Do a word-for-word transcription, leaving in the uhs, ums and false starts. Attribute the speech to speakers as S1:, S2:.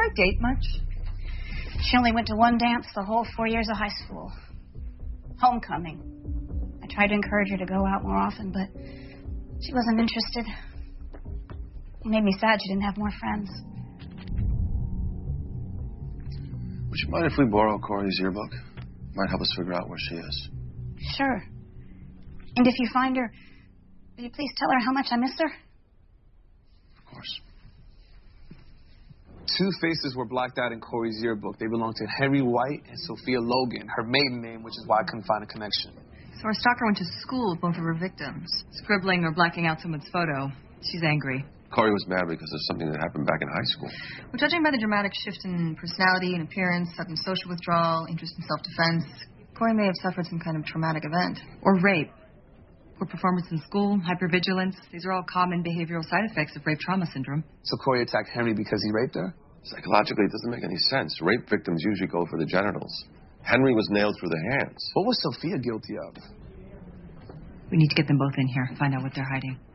S1: Corey date much?
S2: She only went to one dance the whole four years of high school. Homecoming. I tried to encourage her to go out more often, but she wasn't interested. It made me sad she didn't have more friends.
S3: Would you mind if we borrow Corey's yearbook? Might help us figure out where she is.
S2: Sure. And if you find her, will you please tell her how much I miss her?
S3: Of course.
S4: Two faces were blacked out in Corey's yearbook. They belonged to Henry White and Sophia Logan, her maiden name, which is why I couldn't find a connection.
S1: So our stalker went to school with both of her victims. Scribbling or blacking out someone's photo. She's angry.
S3: Corey was mad because of something that happened back in high school.
S1: Well, judging by the dramatic shift in personality and appearance, sudden social withdrawal, interest in self-defense, Corey may have suffered some kind of traumatic event. Or rape. Poor performance in school, hypervigilance. These are all common behavioral side effects of rape trauma syndrome.
S4: So Corey attacked Henry because he raped her?
S3: Psychologically, it doesn't make any sense. Rape victims usually go for the genitals. Henry was nailed through the hands.
S4: What was Sophia guilty of?
S1: We need to get them both in here, find out what they're hiding.